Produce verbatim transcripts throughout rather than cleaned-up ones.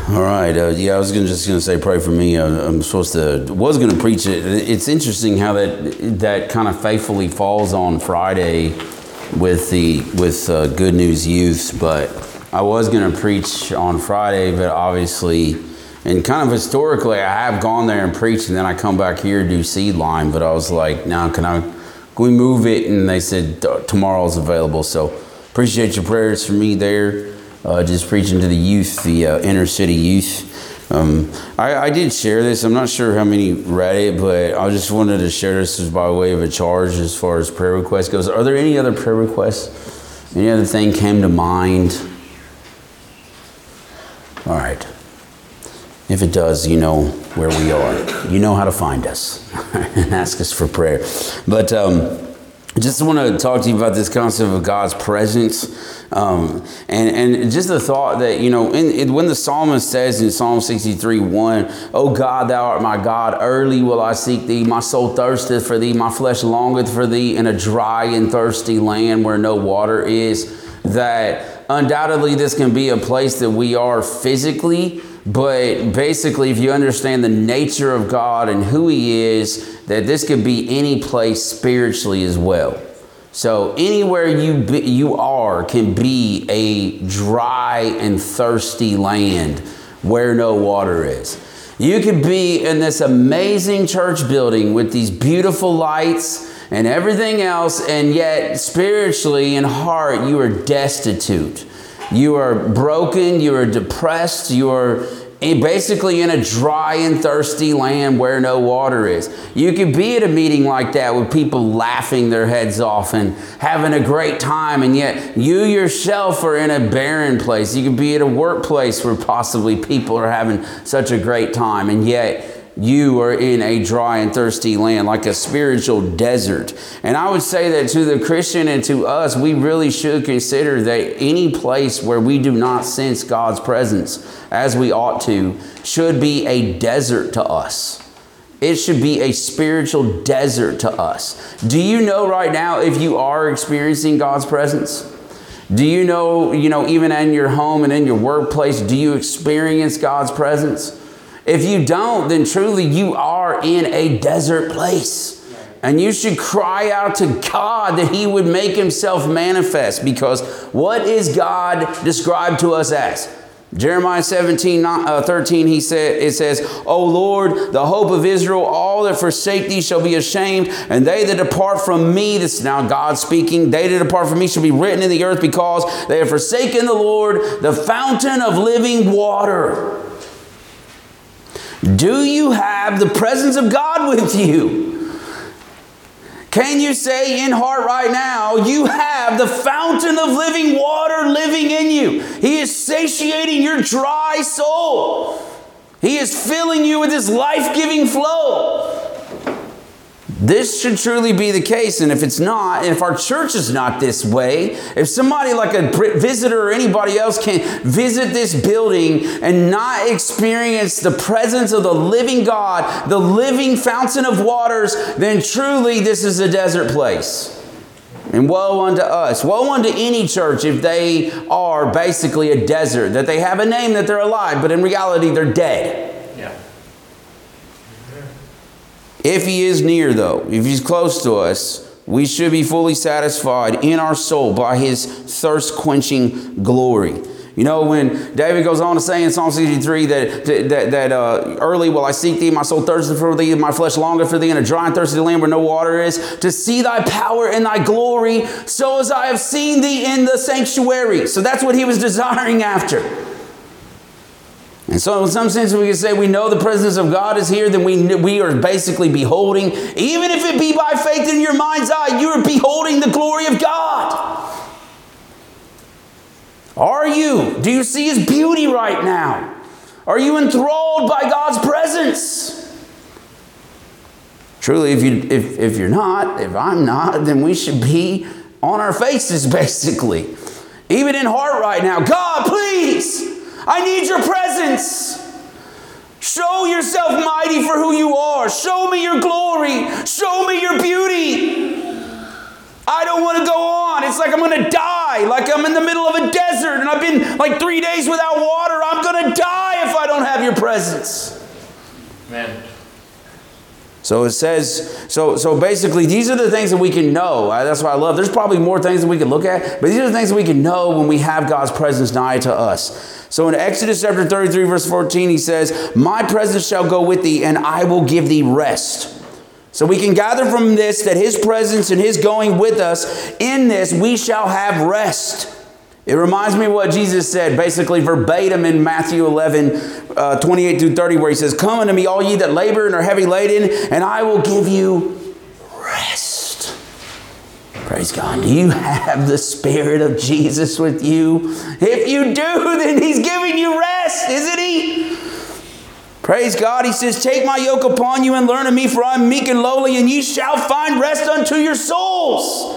All right. Uh, yeah, I was gonna, just going to say, pray for me. Uh, I'm supposed to, was going to preach it. It's interesting how that that kind of faithfully falls on Friday with the with uh, Good News Youth. But I was going to preach on Friday, but obviously, and kind of historically, I have gone there and preached, and then I come back here to do Seed Line. But I was like, now, can I? Can we move it? And they said tomorrow's available. So appreciate your prayers for me there. Uh, just preaching to the youth, the uh, inner city youth. Um, I, I did share this. I'm not sure how many read it, but I just wanted to share this as by way of a charge as far as prayer requests goes. Are there any other prayer requests? Any other thing came to mind? All right. If it does, you know where we are. You know how to find us and ask us for prayer. But um, I just want to talk to you about this concept of God's presence. Um, and, and just the thought that, you know, in, in, when the psalmist says in Psalm sixty-three one, "O God, thou art my God, early will I seek thee. My soul thirsteth for thee, my flesh longeth for thee in a dry and thirsty land where no water is," that undoubtedly this can be a place that we are physically. But basically, if you understand the nature of God and who He is, that this could be any place spiritually as well. So anywhere you be, you are can be a dry and thirsty land where no water is. You could be in this amazing church building with these beautiful lights and everything else, and yet spiritually in heart you are destitute. You are broken, you are depressed, you are basically in a dry and thirsty land where no water is. You could be at a meeting like that with people laughing their heads off and having a great time, and yet you yourself are in a barren place. You could be at a workplace where possibly people are having such a great time, and yet you are in a dry and thirsty land, like a spiritual desert. And I would say that to the Christian and to us, we really should consider that any place where we do not sense God's presence as we ought to should be a desert to us. It should be a spiritual desert to us. Do you know right now if you are experiencing God's presence? Do you know, you know, even in your home and in your workplace, do you experience God's presence? If you don't, then truly you are in a desert place. And you should cry out to God that He would make Himself manifest. Because what is God described to us as? Jeremiah seventeen, thirteen, he said, it says, "O Lord, the hope of Israel, all that forsake thee shall be ashamed, and they that depart from me," this is now God speaking, "they that depart from me shall be written in the earth, because they have forsaken the Lord, the fountain of living water." Do you have the presence of God with you? Can you say in heart right now, you have the fountain of living water living in you? He is satiating your dry soul. He is filling you with His life-giving flow. This should truly be the case, and if it's not, and if our church is not this way, if somebody like a visitor or anybody else can visit this building and not experience the presence of the living God, the living fountain of waters, then truly this is a desert place. And woe unto us, woe unto any church if they are basically a desert, that they have a name that they're alive, but in reality they're dead. If He is near, though, if He's close to us, we should be fully satisfied in our soul by His thirst-quenching glory. You know, when David goes on to say in Psalm sixty-three that, that, that uh, early will I seek thee, my soul thirsteth for thee, my flesh longeth for thee in a dry and thirsty land where no water is, to see thy power and thy glory, so as I have seen thee in the sanctuary. So that's what he was desiring after. And so in some sense we can say we know the presence of God is here, then we, we are basically beholding, even if it be by faith in your mind's eye, you are beholding the glory of God. Are you? Do you see His beauty right now? Are you enthralled by God's presence? Truly, if, you, if, if you're not, if I'm not, then we should be on our faces basically. Even in heart right now, God, please, I need your presence. Show yourself mighty for who you are. Show me your glory. Show me your beauty. I don't want to go on. It's like I'm going to die. Like I'm in the middle of a desert and I've been like three days without water. I'm going to die if I your presence. Amen. So it says, so so basically these are the things that we can know. That's what I love. There's probably more things that we can look at, but these are the things that we can know when we have God's presence nigh to us. So in Exodus chapter thirty-three, verse fourteen, he says, my presence shall go with thee, and I will give thee rest. So we can gather from this that his presence and his going with us, in this we shall have rest. It reminds me of what Jesus said, basically verbatim in Matthew eleven, uh, twenty-eight through thirty, where he says, come unto me, all ye that labor and are heavy laden, and I will give you rest. Praise God. Do you have the Spirit of Jesus with you? If you do, then he's giving you rest, isn't he? Praise God. He says, take my yoke upon you and learn of me, for I am meek and lowly, and ye shall find rest unto your souls.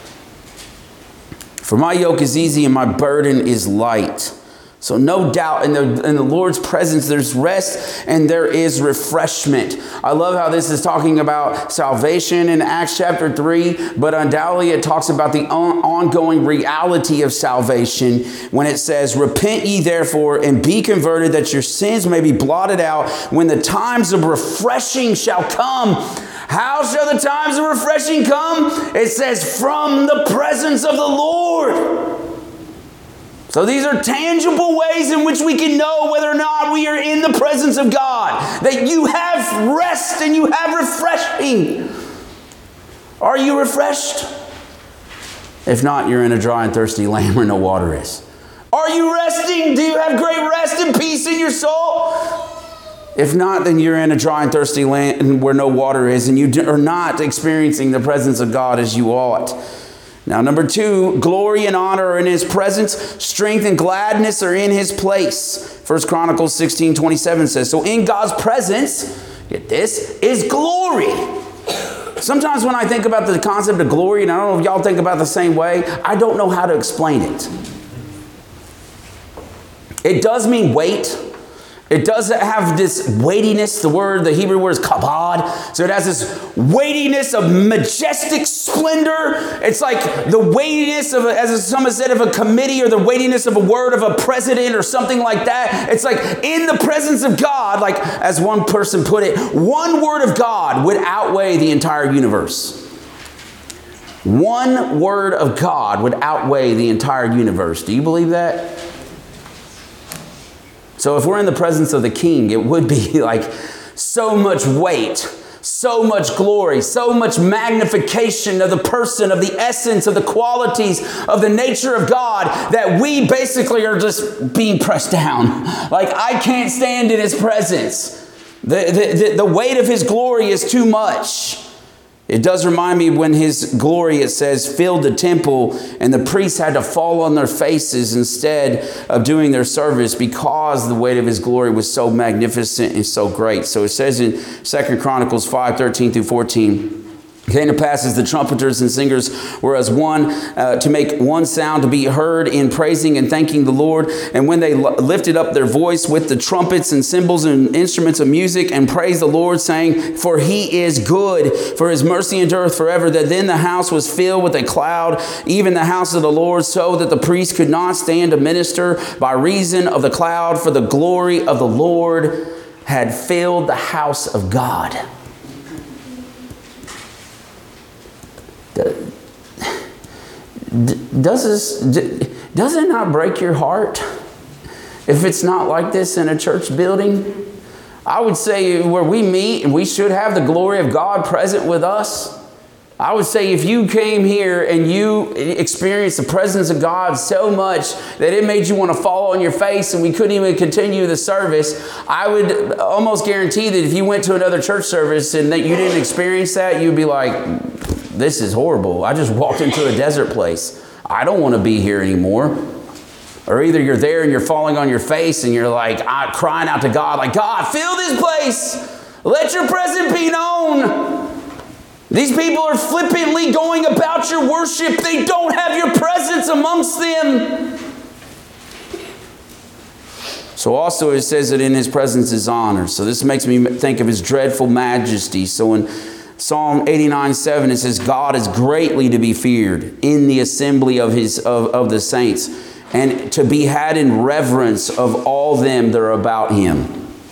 For my yoke is easy and my burden is light. So no doubt in the, in the Lord's presence there's rest and there is refreshment. I love how this is talking about salvation in Acts chapter three, but undoubtedly it talks about the on, ongoing reality of salvation when it says, repent ye therefore and be converted, that your sins may be blotted out when the times of refreshing shall come. How shall the times of refreshing come? It says, from the presence of the Lord. So these are tangible ways in which we can know whether or not we are in the presence of God. That you have rest and you have refreshing. Are you refreshed? If not, you're in a dry and thirsty land where no water is. Are you resting? Do you have great rest and peace in your soul? If not, then you're in a dry and thirsty land where no water is, and you are not experiencing the presence of God as you ought. Now, number two, glory and honor are in his presence. Strength and gladness are in his place. First Chronicles sixteen twenty-seven says, so in God's presence, get this, is glory. Sometimes when I think about the concept of glory, and I don't know if y'all think about it the same way, I don't know how to explain it. It does mean weight. It does have this weightiness. The word, the Hebrew word is kabod. So it has this weightiness of majestic splendor. It's like the weightiness of, a, as someone said, of a committee, or the weightiness of a word of a president or something like that. It's like in the presence of God, like as one person put it, one word of God would outweigh the entire universe. One word of God would outweigh the entire universe. Do you believe that? So if we're in the presence of the King, it would be like so much weight, so much glory, so much magnification of the person, of the essence, of the qualities, of the nature of God, that we basically are just being pressed down. Like, I can't stand in his presence. The, the, the, the weight of his glory is too much. It does remind me when his glory, it says, filled the temple, and the priests had to fall on their faces instead of doing their service because the weight of his glory was so magnificent and so great. So it says in Second Chronicles five, thirteen through fourteen, it came to pass as the trumpeters and singers were as one, uh, to make one sound to be heard in praising and thanking the Lord. And when they lifted up their voice with the trumpets and cymbals and instruments of music and praised the Lord, saying, for he is good, for his mercy endureth forever, that then the house was filled with a cloud, even the house of the Lord, so that the priest could not stand to minister by reason of the cloud, for the glory of the Lord had filled the house of God. Does this, does it not break your heart if it's not like this in a church building? I would say where we meet and we should have the glory of God present with us. I would say if you came here and you experienced the presence of God so much that it made you want to fall on your face and we couldn't even continue the service, I would almost guarantee that if you went to another church service and that you didn't experience that, you'd be like, this is horrible. I just walked into a desert place. I don't want to be here anymore. Or either you're there and you're falling on your face and you're like uh, crying out to God, like, God, fill this place. Let your presence be known. These people are flippantly going about your worship. They don't have your presence amongst them. So also it says that in his presence is honor. So this makes me think of his dreadful majesty. So in Psalm eighty-nine seven, it says, God is greatly to be feared in the assembly of his of, of the saints, and to be had in reverence of all them that are about him.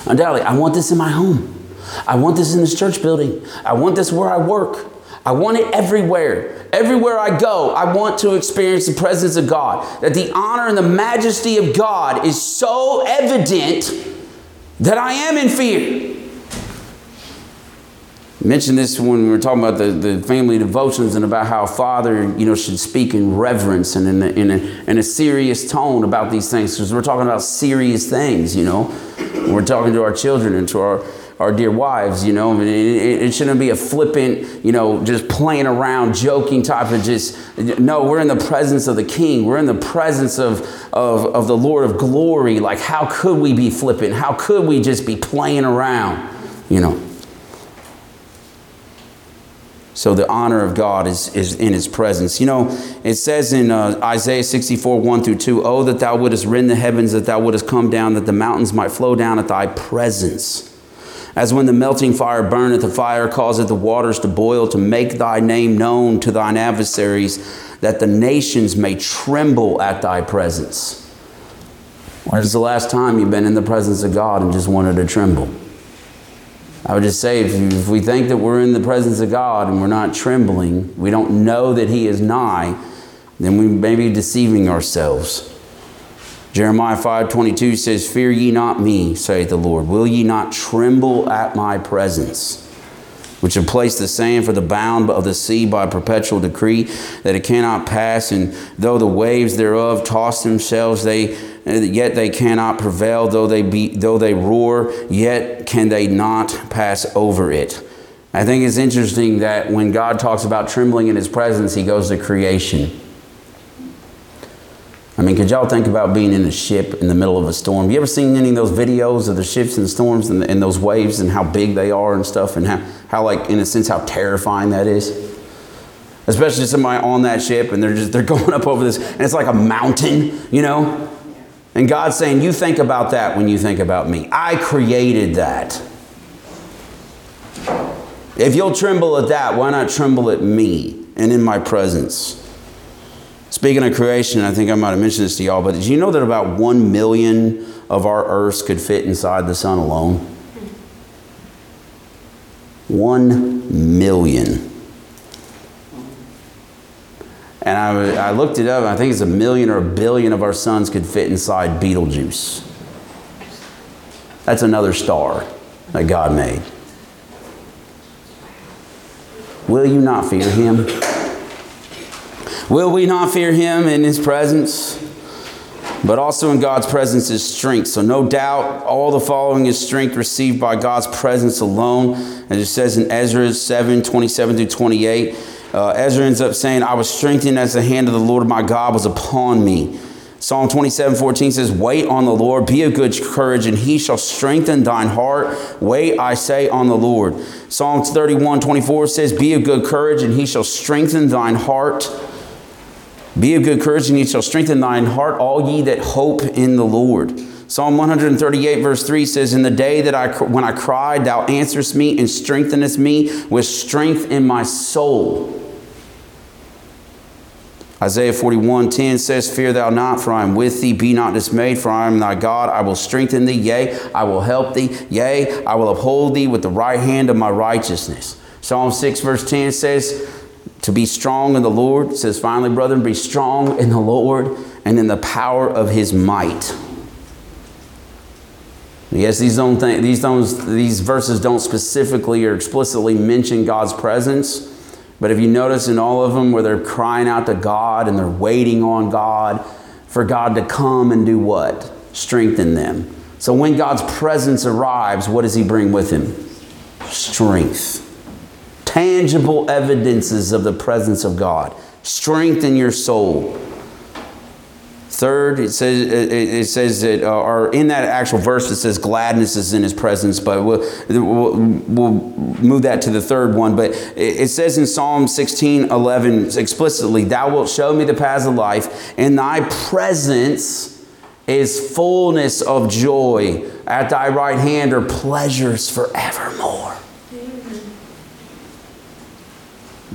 Undoubtedly, I want this in my home. I want this in this church building. I want this where I work. I want it everywhere. Everywhere I go, I want to experience the presence of God. That the honor and the majesty of God is so evident that I am in fear. I mentioned this when we were talking about the, the family devotions and about how a father, you know, should speak in reverence and in a, in a, in a serious tone about these things, because we're talking about serious things, you know. We're talking to our children and to our, our dear wives, you know. It, it, it shouldn't be a flippant, you know, just playing around, joking type of just, no, we're in the presence of the King. We're in the presence of, of, of the Lord of glory. Like, how could we be flippant? How could we just be playing around, you know? So the honor of God is, is in his presence. You know, it says in uh, Isaiah sixty-four, one through two, oh, that thou wouldest rend the heavens, that thou wouldest come down, that the mountains might flow down at thy presence. As when the melting fire burneth, the fire causeth the waters to boil, to make thy name known to thine adversaries, that the nations may tremble at thy presence. When's the last time you've been in the presence of God and just wanted to tremble? I would just say, if, you, if we think that we're in the presence of God and we're not trembling, we don't know that he is nigh, then we may be deceiving ourselves. Jeremiah five twenty-two says, fear ye not me, saith the Lord. Will ye not tremble at my presence? Which have placed the sand for the bound of the sea by a perpetual decree, that it cannot pass. And though the waves thereof toss themselves, they yet they cannot prevail. Though they be, though they roar, yet can they not pass over it. I think it's interesting that when God talks about trembling in his presence, he goes to creation. I mean, could y'all think about being in a ship in the middle of a storm? You ever seen any of those videos of the ships and storms and, and those waves and how big they are and stuff, and how, how, like, in a sense, how terrifying that is? Especially somebody on that ship and they're just, they're going up over this, and it's like a mountain, you know? And God's saying, you think about that when you think about me. I created that. If you'll tremble at that, why not tremble at me and in my presence? Speaking of creation, I think I might have mentioned this to y'all, but did you know that about one million of our earths could fit inside the sun alone? One million. And I, I looked it up, and I think it's a million or a billion of our suns could fit inside Betelgeuse. That's another star that God made. Will you not fear him? Will we not fear him in his presence? But also in God's presence is strength. So no doubt all the following is strength received by God's presence alone. As it says in Ezra seven, twenty-seven through twenty-eight. Uh, Ezra ends up saying, I was strengthened as the hand of the Lord my God was upon me. Psalm twenty-seven, fourteen says, wait on the Lord, be of good courage, and he shall strengthen thine heart. Wait, I say, on the Lord. Psalm thirty-one, twenty-four says, be of good courage, and he shall strengthen thine heart. Be of good courage, and he shall strengthen thine heart, all ye that hope in the Lord. Psalm one thirty-eight, verse three says, in the day that I, when I cried, thou answerest me and strengthenest me with strength in my soul. Isaiah forty-one, ten says, fear thou not, for I am with thee. Be not dismayed, for I am thy God. I will strengthen thee. Yea, I will help thee. Yea, I will uphold thee with the right hand of my righteousness. Psalm six, verse ten says, to be strong in the Lord. It says, finally, brethren, be strong in the Lord and in the power of his might. Yes, these don't think, these don't, these verses don't specifically or explicitly mention God's presence. But if you notice in all of them where they're crying out to God and they're waiting on God for God to come and do what? Strengthen them. So when God's presence arrives, what does he bring with him? Strength. Tangible evidences of the presence of God. Strengthen your soul. Third, it says it says that, uh, or in that actual verse, it says gladness is in his presence. But we'll, we'll, we'll move that to the third one. But it says in Psalm sixteen eleven explicitly, thou wilt show me the paths of life. In thy presence is fullness of joy. At thy right hand are pleasures forevermore.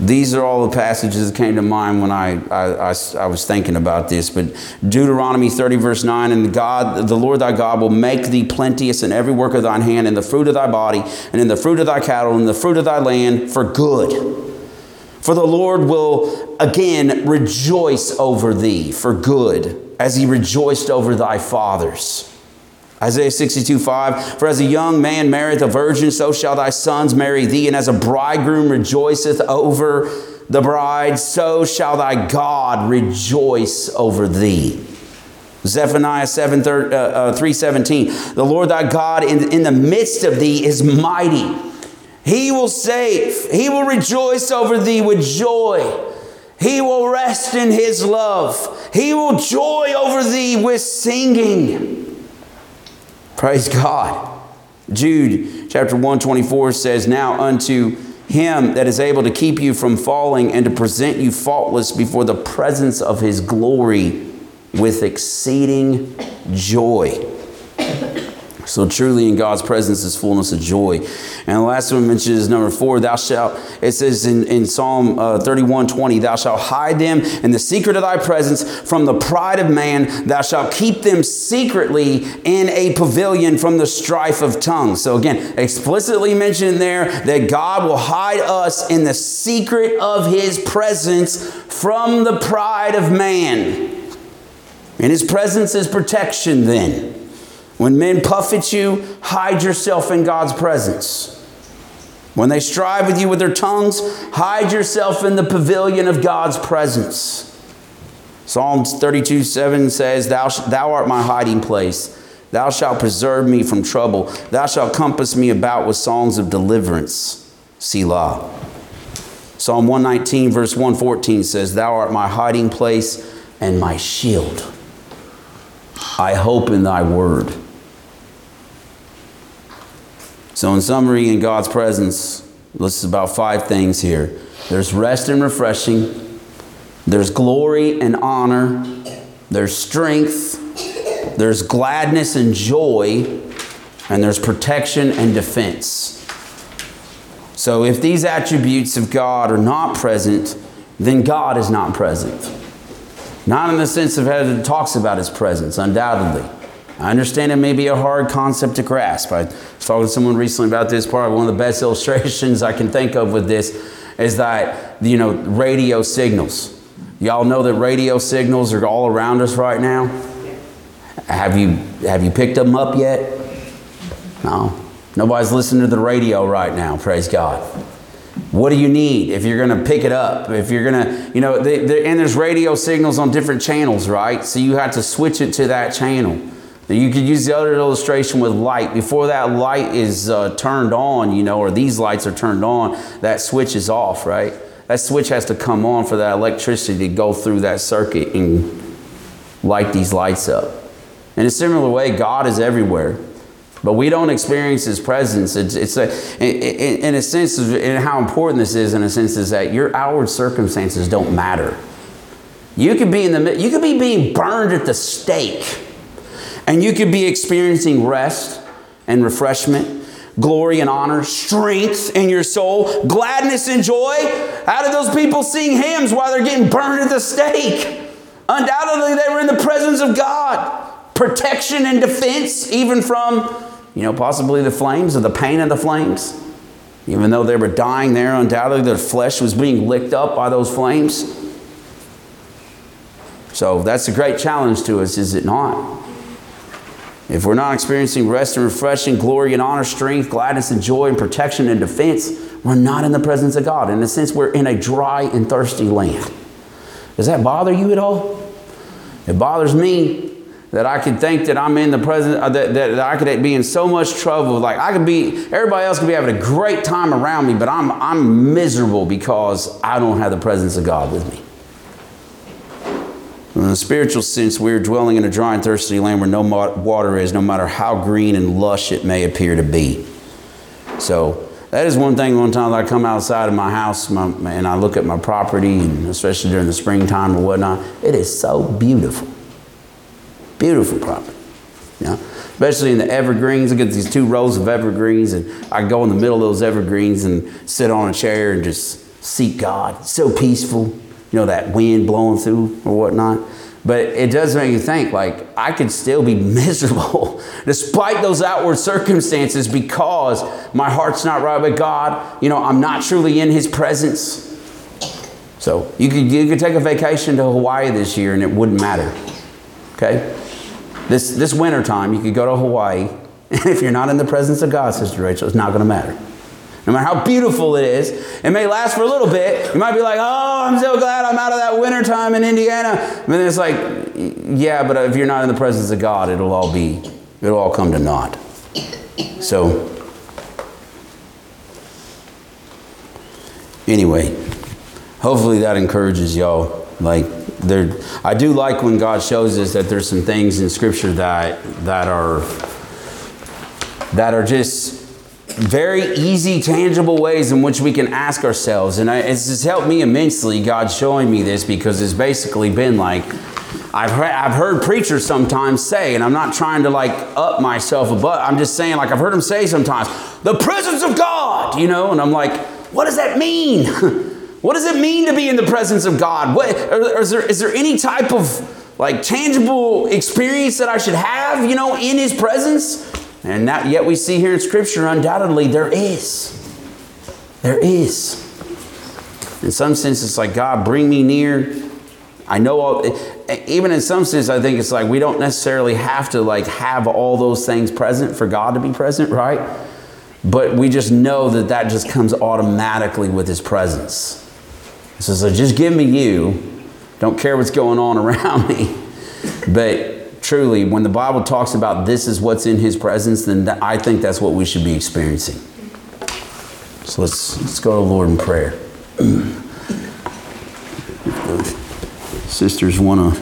These are all the passages that came to mind when I, I, I, I was thinking about this. But Deuteronomy thirty verse nine, and God, the Lord thy God will make thee plenteous in every work of thine hand, in the fruit of thy body, and in the fruit of thy cattle, and in the fruit of thy land, for good. For the Lord will again rejoice over thee for good, as he rejoiced over thy fathers. Isaiah sixty-two five, for as a young man marrieth a virgin, so shall thy sons marry thee, and as a bridegroom rejoiceth over the bride, so shall thy God rejoice over thee. Zephaniah seven, three seventeen, the Lord thy God in, in the midst of thee is mighty. He will save. He will rejoice over thee with joy. He will rest in his love. He will joy over thee with singing. Praise God. Jude chapter one twenty-four says, now unto him that is able to keep you from falling and to present you faultless before the presence of his glory with exceeding joy. So truly in God's presence is fullness of joy. And the last one mentioned is number four. Thou shalt, it says in, in Psalm uh, thirty-one twenty, thou shalt hide them in the secret of thy presence from the pride of man. Thou shalt keep them secretly in a pavilion from the strife of tongues. So again, explicitly mentioned there that God will hide us in the secret of his presence from the pride of man. And his presence is protection then. When men puff at you, hide yourself in God's presence. When they strive with you with their tongues, hide yourself in the pavilion of God's presence. Psalms thirty-two seven says, Thou, thou art my hiding place. Thou shalt preserve me from trouble. Thou shalt compass me about with songs of deliverance. Selah. Psalm one nineteen verse one fourteen says, Thou art my hiding place and my shield. I hope in thy word. So in summary, in God's presence, this is about five things here. There's rest and refreshing. There's glory and honor. There's strength. There's gladness and joy. And there's protection and defense. So if these attributes of God are not present, then God is not present. Not in the sense of how it talks about his presence, undoubtedly. I understand it may be a hard concept to grasp. I was talking to someone recently about this. Probably one of the best illustrations I can think of with this is that, you know, radio signals. Y'all know that radio signals are all around us right now? Have you, have you picked them up yet? No. Nobody's listening to the radio right now, praise God. What do you need if you're going to pick it up? If you're going to, you know, they, they, and there's radio signals on different channels, right? So you have to switch it to that channel. You could use the other illustration with light. Before that light is uh, turned on, you know, or these lights are turned on, that switch is off, right? That switch has to come on for that electricity to go through that circuit and light these lights up. In a similar way, God is everywhere. But we don't experience his presence. It's, it's a, in, in a sense, and how important this is in a sense is that your outward circumstances don't matter. You could be in the, you could be being burned at the stake, and you could be experiencing rest and refreshment, glory and honor, strength in your soul, gladness and joy. How did those people sing hymns while they're getting burned at the stake? Undoubtedly, they were in the presence of God. Protection and defense, even from, you know, possibly the flames or the pain of the flames. Even though they were dying there, undoubtedly their flesh was being licked up by those flames. So that's a great challenge to us, is it not? If we're not experiencing rest and refreshing, glory and honor, strength, gladness and joy, and protection and defense, we're not in the presence of God. In a sense, we're in a dry and thirsty land. Does that bother you at all? It bothers me that I could think that I'm in the presence, uh, that, that, that I could be in so much trouble. Like I could be, everybody else could be having a great time around me, but I'm, I'm miserable because I don't have the presence of God with me. In a spiritual sense, we are dwelling in a dry and thirsty land where no water is, no matter how green and lush it may appear to be. So that is one thing. One time I come outside of my house my, and I look at my property, and especially during the springtime or whatnot, it is so beautiful. Beautiful property. You know? Especially in the evergreens. I get these two rows of evergreens, and I go in the middle of those evergreens and sit on a chair and just seek God. It's so peaceful. You know, that wind blowing through or whatnot. But it does make you think, like, I could still be miserable despite those outward circumstances because my heart's not right with God. You know, I'm not truly in His presence. So you could, you could take a vacation to Hawaii this year and it wouldn't matter. Okay? This, this winter time, you could go to Hawaii. And if you're not in the presence of God, Sister Rachel, it's not going to matter. No matter how beautiful it is, it may last for a little bit. You might be like, oh, I'm so glad I'm out of that winter time in Indiana. But then it's like, yeah, but if you're not in the presence of God, it'll all be, it'll all come to naught. So, anyway, hopefully that encourages y'all. Like, there, I do like when God shows us that there's some things in Scripture that that are that are just very easy, tangible ways in which we can ask ourselves. And I, it's just helped me immensely, God showing me this, because it's basically been like, I've heard, I've heard preachers sometimes say, and I'm not trying to like up myself, but I'm just saying, like I've heard them say sometimes, the presence of God, you know, and I'm like, what does that mean? What does it mean to be in the presence of God? What, or, or is there, is there any type of like tangible experience that I should have, you know, in His presence? And that, yet we see here in Scripture, undoubtedly, there is. There is. In some sense, it's like, God, bring me near. I know, all, even in some sense, I think it's like we don't necessarily have to like have all those things present for God to be present, right? But we just know that that just comes automatically with His presence. So, so just give me you. Don't care what's going on around me. But truly, when the Bible talks about this is what's in His presence, then th- I think that's what we should be experiencing. So let's let's go to the Lord in prayer. Sisters want to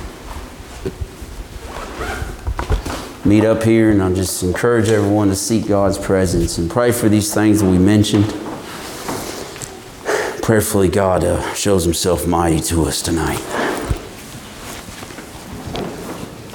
meet up here, and I'll just encourage everyone to seek God's presence and pray for these things that we mentioned. Prayerfully, God uh, shows Himself mighty to us tonight.